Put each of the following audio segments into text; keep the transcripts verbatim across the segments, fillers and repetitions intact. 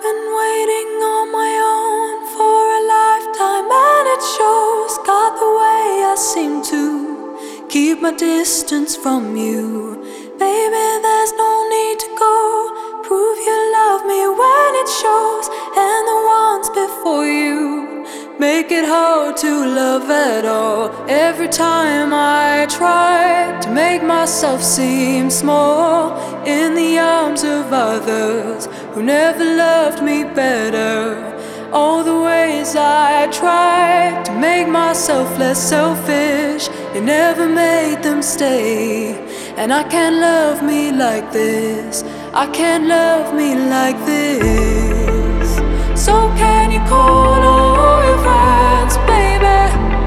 been waiting on my own for a lifetime, and it shows. Got the way I seem to keep my distance from you. Baby, there's no need to go. Prove you love me when it shows. And the ones before you make it hard to love at all. Every time I try to make myself seem small in the arms of others who never loved me better. All the ways I tried to make myself less selfish, it never made them stay. And I can't love me like this, I can't love me like this. So can you call all your friends, baby?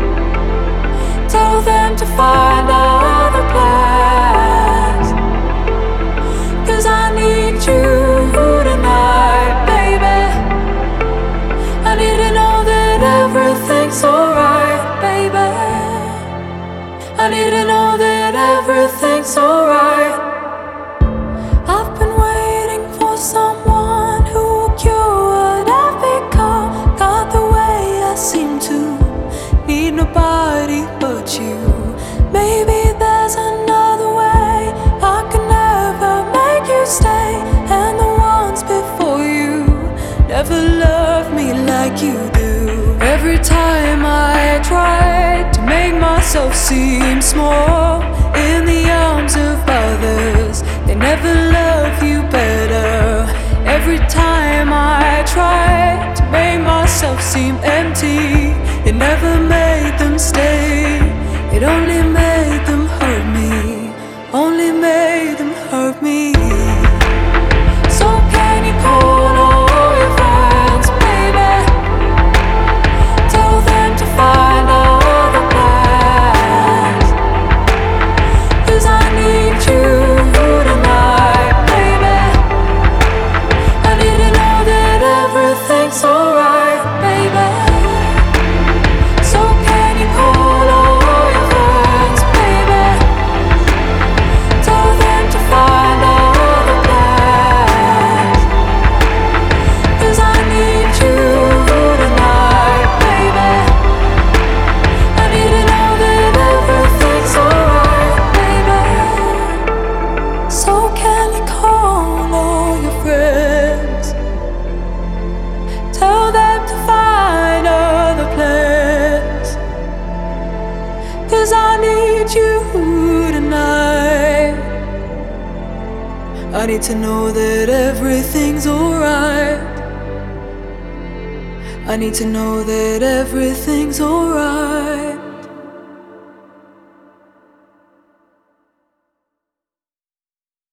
Tell them to find other plans, 'cause I need you tonight, baby. I need to know that everything's alright, baby. I need to know that everything's alright. I've been waiting for someone who will cure what I've become. Got the way I seem to need nobody but you. Maybe there's another way. I can never make you stay. And the ones before you never loved me like you do. Every time I try to make myself seem small in the arms of others, they never love you better. Every time I try to make myself seem empty, it never made them stay. It only made them hurt me, only made them hurt me. So can you call all your friends, baby? Tell them to find other plans, 'cause I need you tonight, baby. I need to know that everything's alright, baby. So can you call all your friends, baby? Tell them to find other plans, 'cause I need you tonight, baby. I need to know that everything's alright, baby. So can you call all your friends? Tell them to find other plans, 'cause I need you tonight. I need to know that everything's alright. I need to know that everything's alright.